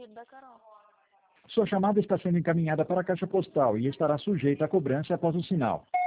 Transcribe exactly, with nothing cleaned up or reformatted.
tudo da Carol. Sua chamada está sendo encaminhada para a caixa postal e estará sujeita a cobrança após o sinal.